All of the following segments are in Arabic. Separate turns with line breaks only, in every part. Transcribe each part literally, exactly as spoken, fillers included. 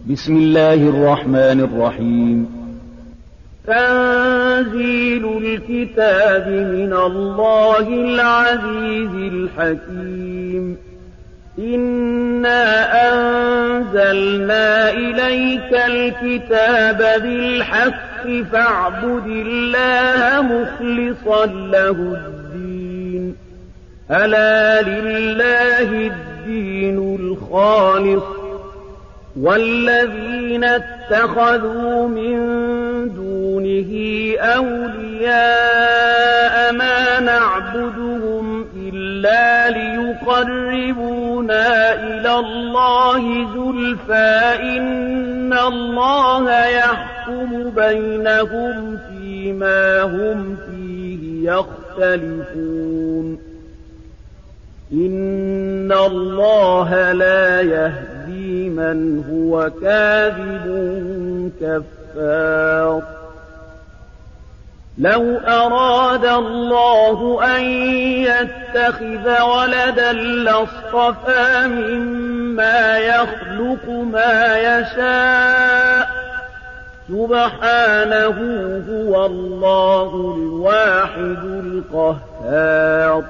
بسم الله الرحمن الرحيم.
تنزيل الكتاب من الله العزيز الحكيم. إنا أنزلنا إليك الكتاب بالحق فاعبد الله مخلصا له الدين. ألا لله الدين الخالص والذين اتخذوا من دونه أولياء ما نعبدهم إلا ليقربونا إلى الله زلفى إن الله يحكم بينهم فيما هم فيه يختلفون. إن الله لا يهدي من هو كاذب كفار. لو أراد الله أن يتخذ ولدا لاصطفى مما يخلق ما يشاء سبحانه هو الله الواحد القهار.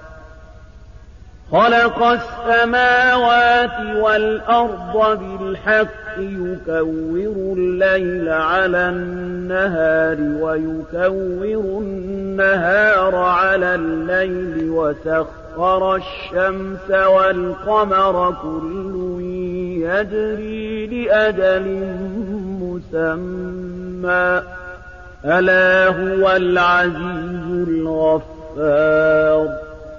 خلق السماوات والأرض بالحق يكور الليل على النهار ويكور النهار على الليل وسخر الشمس والقمر كل يجري لأجل مسمى ألا هو العزيز الغفار.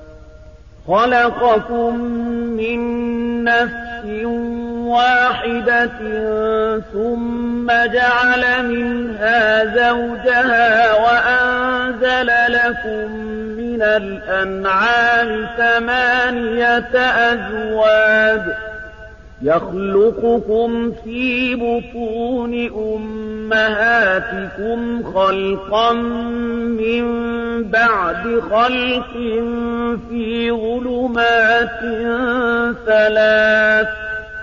خلقكم من نفس واحدة ثم جعل منها زوجها وأنزل لكم من الأنعام ثمانية أزواج يخلقكم في بطون أمهاتكم خلقا من بعد خلق في ظلمات ثلاث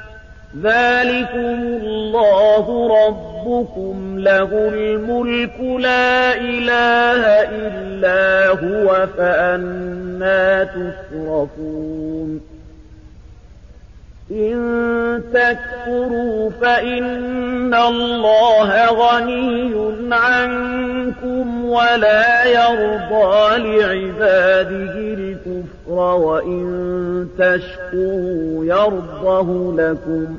ذلكم الله ربكم له الملك لا إله إلا هو فأنى تصرفون. إن تكفروا فإن الله غني عنكم ولا يرضى لعباده الكفر وإن تشكروا يرضه لكم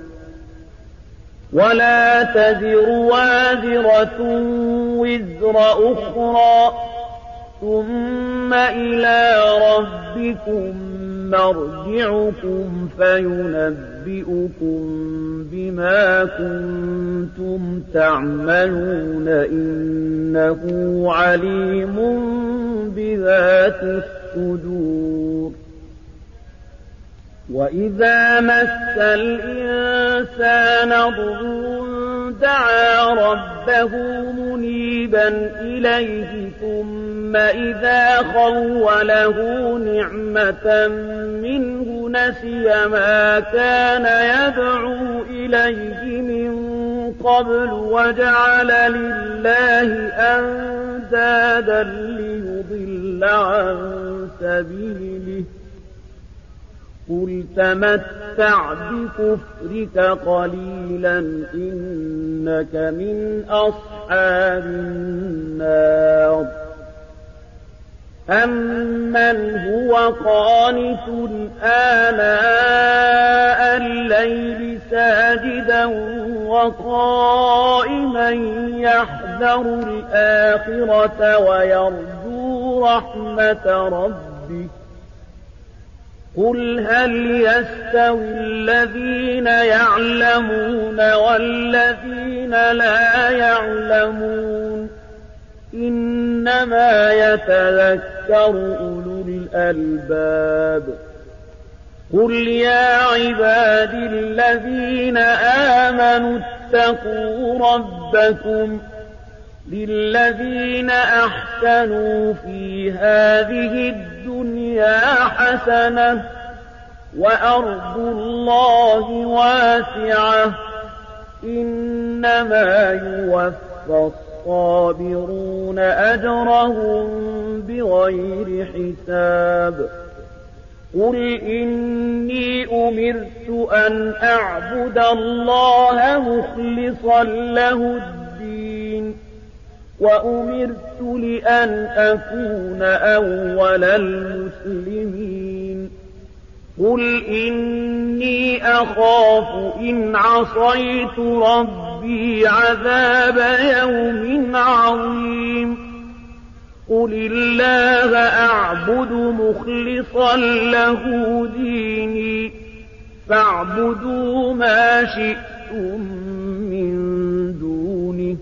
ولا تزر وازرة وزر أخرى ثم إلى ربكم مرجعكم فينبئكم بما كنتم تعملون إنه عليم بذات الصدور. وإذا مس الإنسان ضر دعا ربه منيبا إليه ثم إذا خوله نعمة منه نسي ما كان يدعو إليه من قبل وجعل لله أندادا ليضل عن سبيله. قل تمتع بكفرك قليلا إنك من أصحاب النار. أمن هو قانت آناء الليل ساجدا وقائما يحذر الآخرة ويرجو رحمة ربه. قل هل يستوي الذين يعلمون والذين لا يعلمون إنما يتذكر أولو الألباب. قل يا عبادي الذين آمنوا اتقوا ربكم للذين أحسنوا في هذه الدنيا حسنة وأرض الله واسعة إنما يوفى الصابرون أجرهم بغير حساب قل إني أمرت أن أعبد الله مخلصا له الدين وأمرت لأن أكون أول المسلمين قل إني أخاف إن عصيت ربي عذاب يوم عظيم قل الله أعبد مخلصا له ديني فاعبدوا ما شئتم من دونه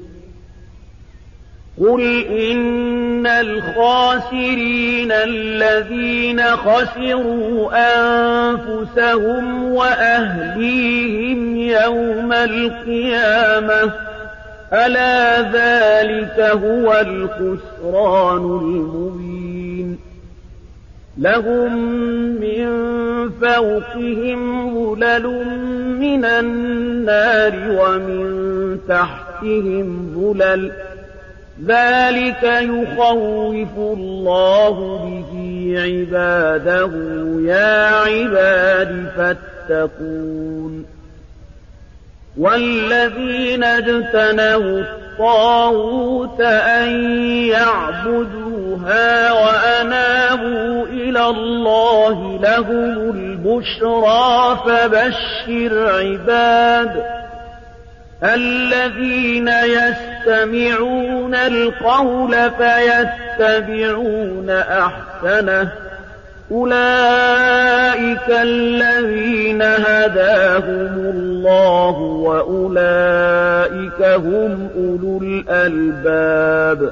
قل إن الخاسرين الذين خسروا أنفسهم وأهليهم يوم القيامة ألا ذلك هو الخسران المبين لهم من فوقهم ظلل من النار ومن تحتهم ظلل ذلك يخوف الله به عباده يا عباد فاتقون والذين اجتنبوا الطاغوت أن يعبدوها وأنابوا إلى الله لهم البشرى فبشر عباد الذين يستمعون القول فيتبعون أحسنه أولئك الذين هداهم الله وأولئك هم أولو الألباب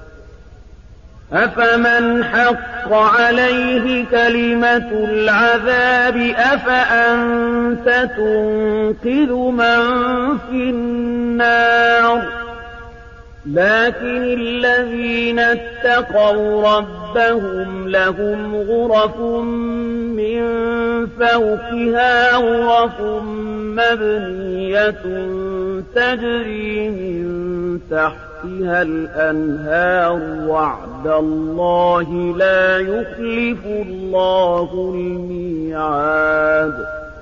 أفمن حق عليه كلمة العذاب أفأنت تنقذ من في النار لكن الذين اتقوا ربهم لهم غرف من فوقها غرف مبنية تجري من تحتها الأنهار وعد الله لا يخلف الله الميعاد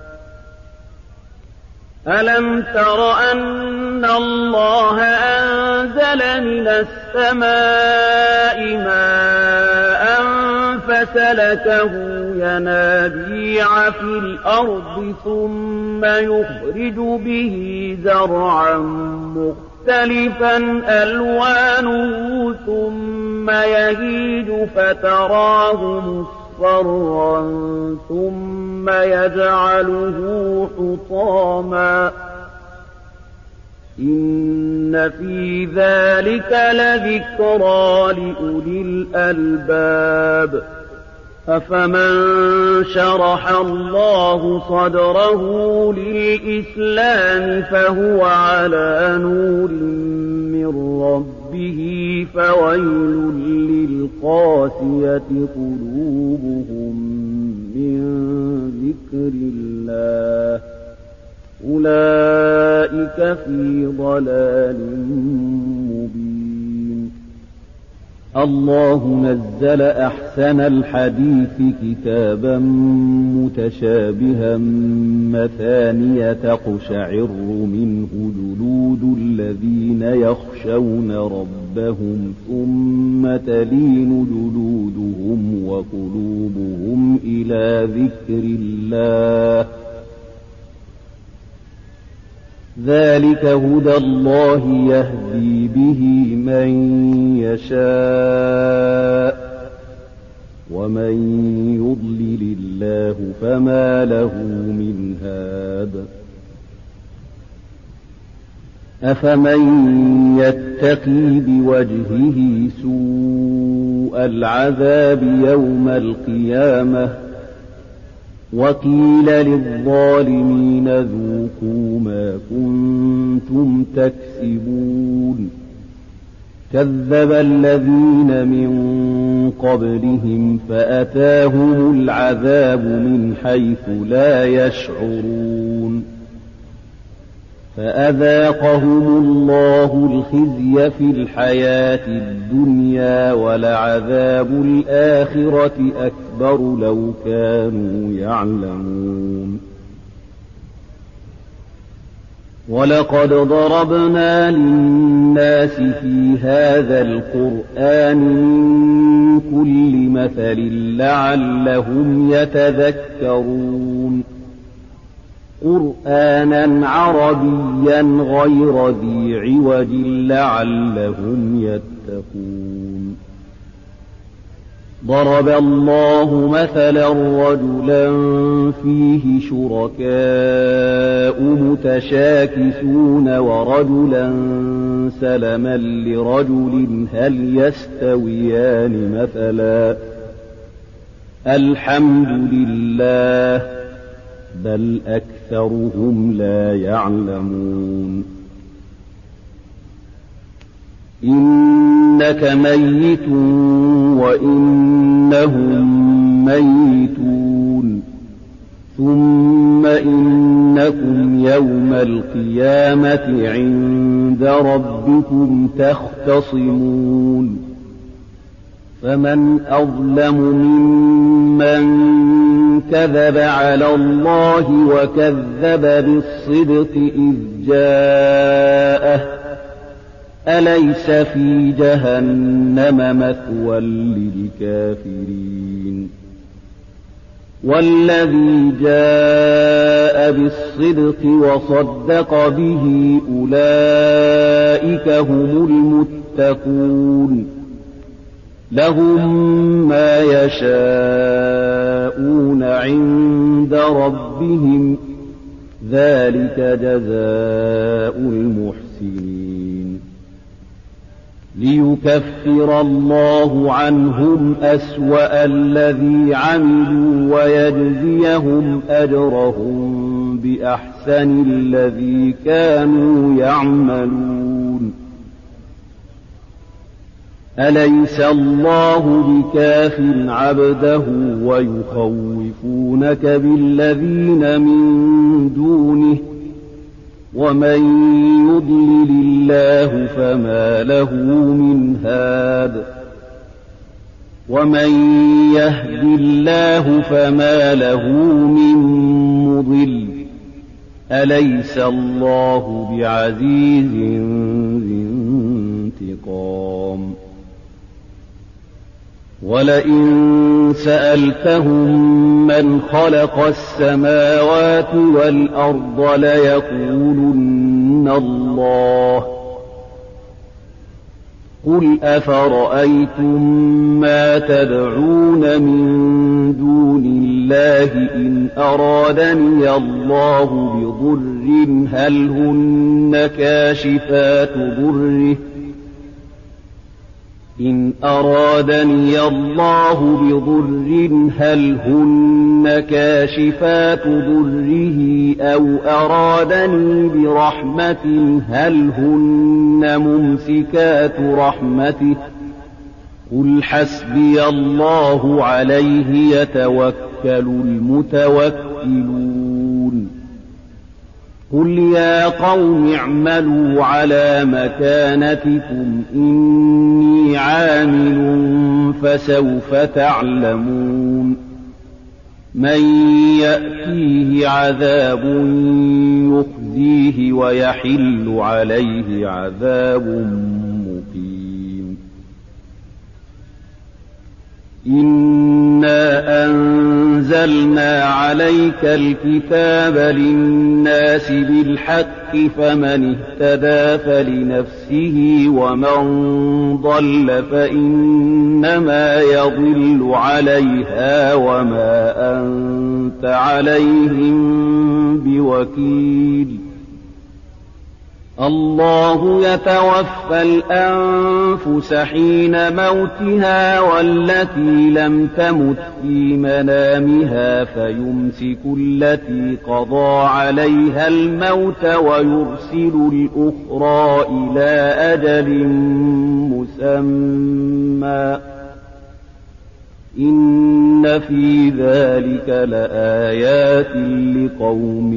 ألم تر أن الله أنزل من السماء ماء فسلكه ينابيع في الأرض ثم يخرج به زرعا مختلفا ألوانه ثم يهيج فتراه مصفرا ثم يجعله حطاما إن في ذلك لذكرى لأولي الألباب أفمن شرح الله صدره للإسلام فهو على نور من ربه فويل للقاسية قلوبهم من ذكر الله أولئك في ضلال مبين الله نزل أحسن الحديث كتابا متشابها مثانية تقشعر منه جلود الذين يخشون ربهم ثم تلين جلودهم وقلوبهم إلى ذكر الله ذلك هدى الله يهدي به من يشاء ومن يضلل الله فما له من هاد أفمن يتقي بوجهه سوء العذاب يوم القيامة وقيل للظالمين ذوقوا ما كنتم تكسبون كذب الذين من قبلهم فأتاهم العذاب من حيث لا يشعرون فأذاقهم الله الخزي في الحياة الدنيا ولعذاب الآخرة أكبر لو كانوا يعلمون ولقد ضربنا للناس في هذا القرآن من كل مثل لعلهم يتذكرون قرآنا عربيا غير ذي عوج لعلهم يتقون ضرب الله مثلا رجلا فيه شركاء متشاكسون ورجلا سلما لرجل هل يستويان مثلا الحمد لله بل أكثرهم لا يعلمون إنك ميت وإنهم ميتون ثم إنكم يوم القيامة عند ربكم تختصمون فمن أظلم ممن كذب على الله وكذب بالصدق إذ جاءه أليس في جهنم مثوى للكافرين والذي جاء بالصدق وصدق به أولئك هم المتقون لهم ما يشاءون عند ربهم ذلك جزاء المحسنين ليكفر الله عنهم أسوأ الذي عملوا ويجزيهم أجرهم بأحسن الذي كانوا يعملون أليس الله بكاف عبده ويخوفونك بالذين من دونه ومن يضلل الله فما له من هاد ومن يهد الله فما له من مضل أليس الله بعزيز ذي انتقام ولئن سألتهم من خلق السماوات والأرض ليقولن الله قل أفرأيتم ما تدعون من دون الله إن أرادني الله بضر هل هن كاشفات ضره إن أرادني الله بضر هل هن كاشفات ضره أو أرادني برحمة هل هن ممسكات رحمته قل حسبي الله عليه يتوكل المتوكلون قل يا قوم اعملوا على مكانتكم إني عامل فسوف تعلمون من يأتيه عذاب يخزيه ويحل عليه عذاب مقيم إنا أنزلنا عليك الكتاب للناس بالحق فمن اهتدى فلنفسه ومن ضل فإنما يضل عليها وما أنت عليهم بوكيل الله يتوفى الأنفس حين موتها والتي لم تمت في منامها فيمسك التي قضى عليها الموت ويرسل الأخرى إلى أجل مسمى إن في ذلك لآيات لقوم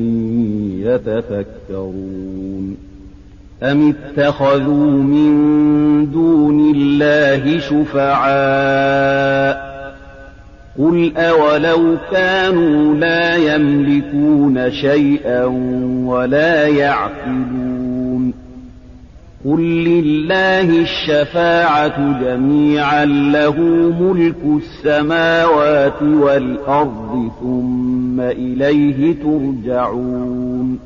يتفكرون أم اتخذوا من دون الله شفعاء قل أولو كانوا لا يملكون شيئا ولا يعقلون قل لله الشفاعة جميعا له ملك السماوات والأرض ثم إليه ترجعون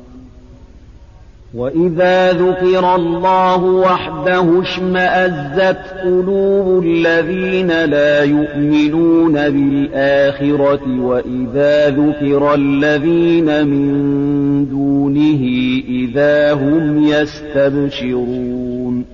وإذا ذكر الله وحده اشمأزت قلوب الذين لا يؤمنون بالآخرة وإذا ذكر الذين من دونه إذا هم يستبشرون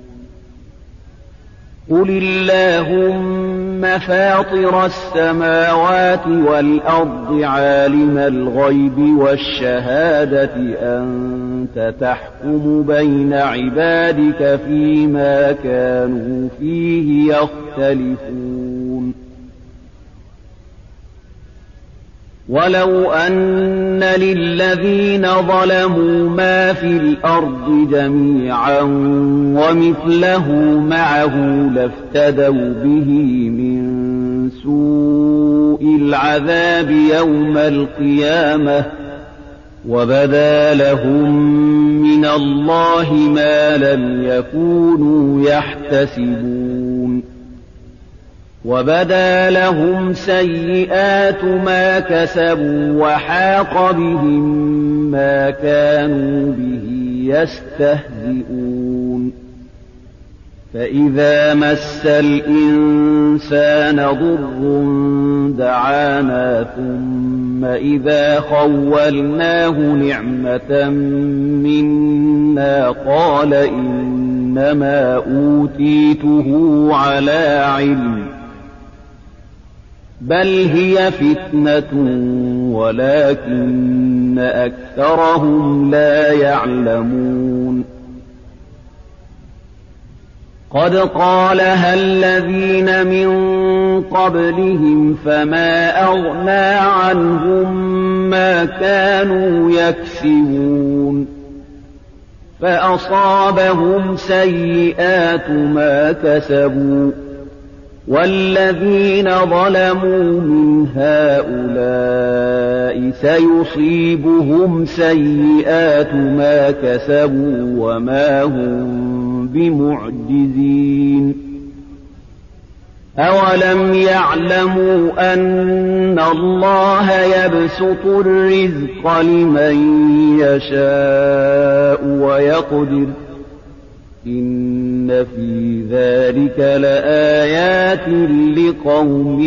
قل اللهم فاطر السماوات والأرض عالم الغيب والشهادة أنت تحكم بين عبادك فيما كانوا فيه يختلفون ولو أن للذين ظلموا ما في الأرض جميعا ومثله معه لافتدوا به من سوء العذاب يوم القيامة وبدا لهم من الله ما لم يكونوا يحتسبون وبدا لهم سيئات ما كسبوا وحاق بهم ما كانوا به يستهزئون فإذا مس الإنسان ضر دعانا ثم إذا خولناه نعمة منا قال إنما أوتيته على علم بل هي فتنة ولكن أكثرهم لا يعلمون قد قالها الذين من قبلهم فما أغنى عنهم ما كانوا يكسبون فأصابهم سيئات ما كسبوا والذين ظلموا من هؤلاء سيصيبهم سيئات ما كسبوا وما هم بمعجزين أولم يعلموا أن الله يبسط الرزق لمن يشاء ويقدر إن في ذلك لآيات لقوم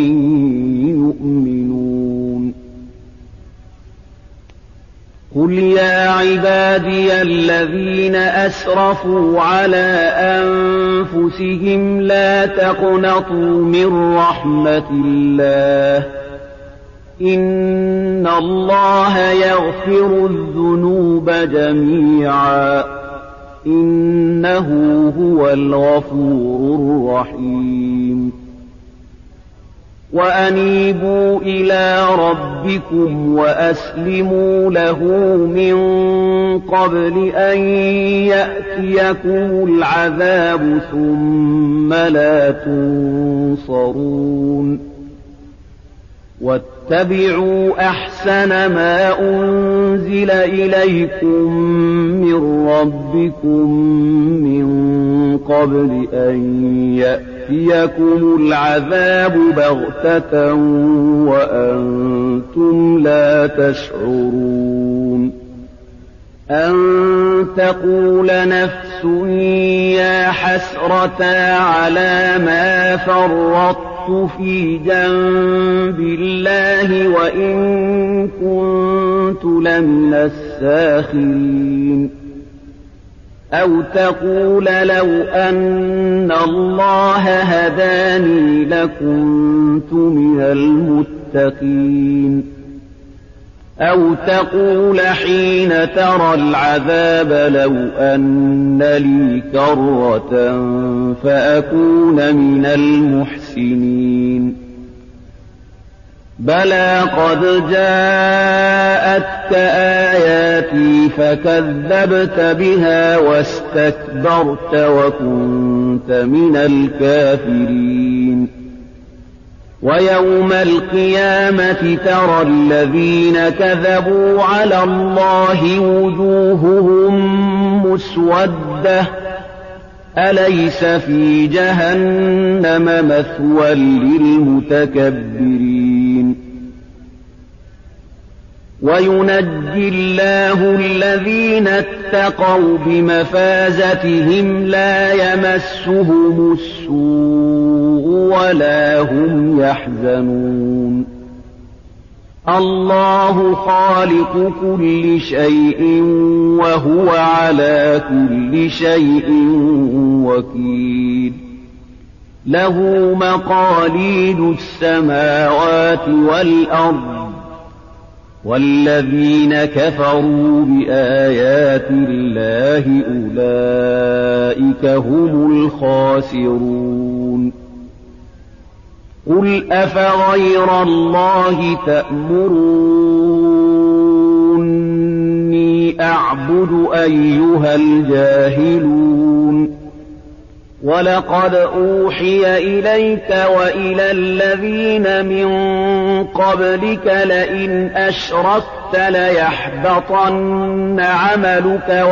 يؤمنون قل يا عبادي الذين أسرفوا على أنفسهم لا تقنطوا من رحمة الله إن الله يغفر الذنوب جميعا إنه هو الغفور الرحيم وأنيبوا إلى ربكم وأسلموا له من قبل أن يأتيكم العذاب ثم لا تنصرون واتبعوا أحسن ما أنزل إليكم من ربكم من قبل أن يأتيكم العذاب بغتة وأنتم لا تشعرون أن تقول نفس يا حسرة على ما فرطت في جنب الله وإن كنت لمن الساخرين أو تقول لو أن الله هداني لكنت من المتقين أو تقول حين ترى العذاب لو أن لي كرة فأكون من المحسنين بلى قد جاءتك آياتي فكذبت بها واستكبرت وكنت من الكافرين ويوم القيامة ترى الذين كذبوا على الله وجوههم مسودة أليس في جهنم مثوى للمتكبرين وينجي الله الذين اتقوا بمفازتهم لا يمسهم السوء ولا هم يحزنون الله خالق كل شيء وهو على كل شيء وكيل له مقاليد السماوات والأرض والذين كفروا بآيات الله أولئك هم الخاسرون قل أفغير الله تأمروني أعبد أيها الجاهلون ولقد أوحي إليك وإلى الذين من قبلك لئن أشركت ليحبطن عملك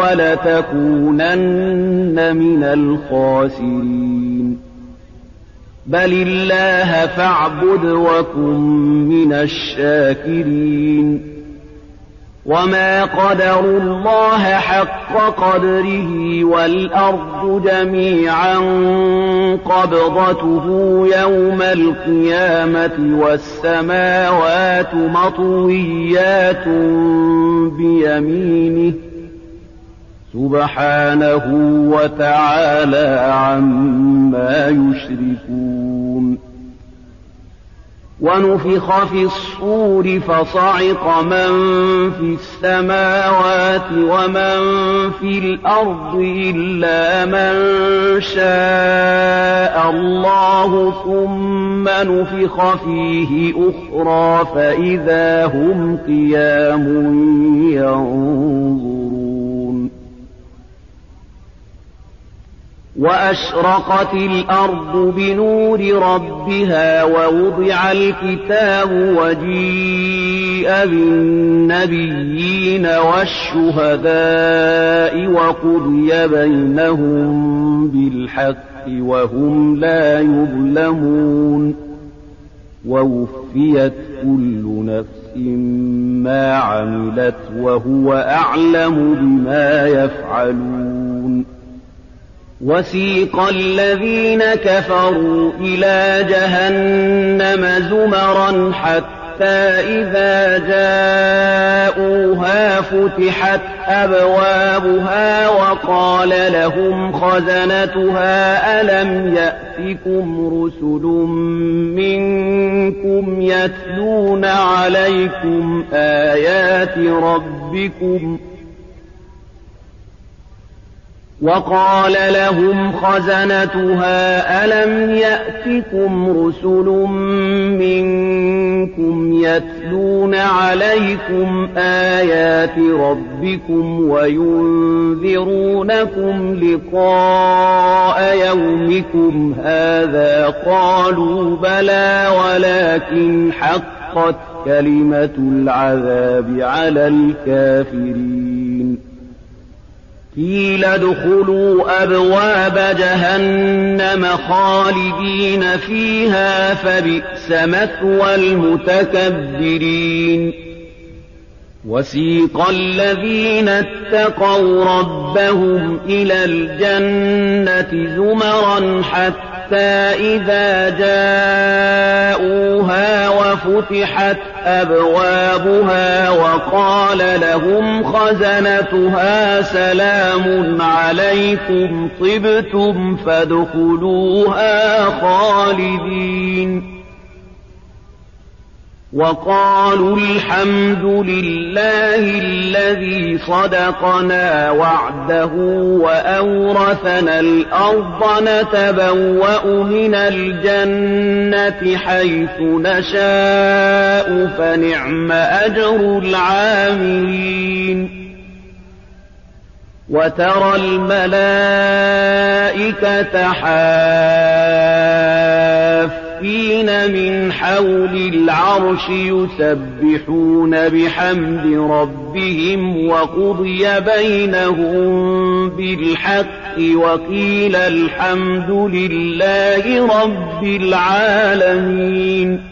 ولتكونن من الخاسرين بل الله فاعبد وكن من الشاكرين وما قدروا الله حق قدره والأرض جميعا قبضته يوم القيامة والسماوات مطويات بيمينه سبحانه وتعالى عما يشركون ونفخ في الصور فصعق من في السماوات ومن في الأرض إلا من شاء الله ثم نفخ فيه أخرى فإذا هم قيام ينظرون وأشرقت الأرض بنور ربها ووضع الكتاب وجيء بالنبيين والشهداء وقضي بينهم بالحق وهم لا يظلمون ووفيت كل نفس ما عملت وهو أعلم بما يفعلون وسيق الذين كفروا إلى جهنم زمرا حتى إذا جاءوها فتحت أبوابها وقال لهم خزنتها ألم يأتكم رسل منكم يتلون عليكم آيات ربكم وقال لهم خزنتها ألم يأتكم رسل منكم يتلون عليكم آيات ربكم وينذرونكم لقاء يومكم هذا قالوا بلى ولكن حقت كلمة العذاب على الكافرين قيل ادخلوا أبواب جهنم خالدين فيها فبئس مثوى المتكبرين وسيق الذين اتقوا ربهم إلى الجنة زمرا حتى إذا جاءوها وفتحت أبوابها وقال لهم خزنتها سلام عليكم طبتم فادخلوها خالدين وقالوا الحمد لله الذي صدقنا وعده وأورثنا الأرض نتبوأ من الجنة حيث نشاء فنعم أجر العاملين وترى الملائكة حافين من حول العرش يسبحون بحمد ربهم وقضي بينهم بالحق وقيل الحمد لله رب العالمين